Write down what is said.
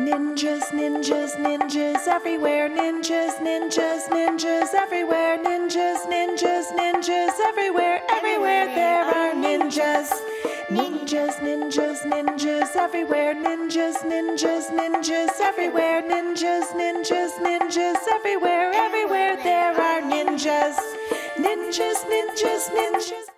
Ninjas, ninjas, ninjas everywhere. Ninjas, ninjas, ninjas everywhere. Ninjas, ninjas, ninjas everywhere. Everywhere there are ninjas. Ninjas, ninjas, ninjas everywhere. Ninjas, ninjas, ninjas everywhere. Ninjas, ninjas, ninjas everywhere. Everywhere there are ninjas. Ninjas, ninjas, ninjas.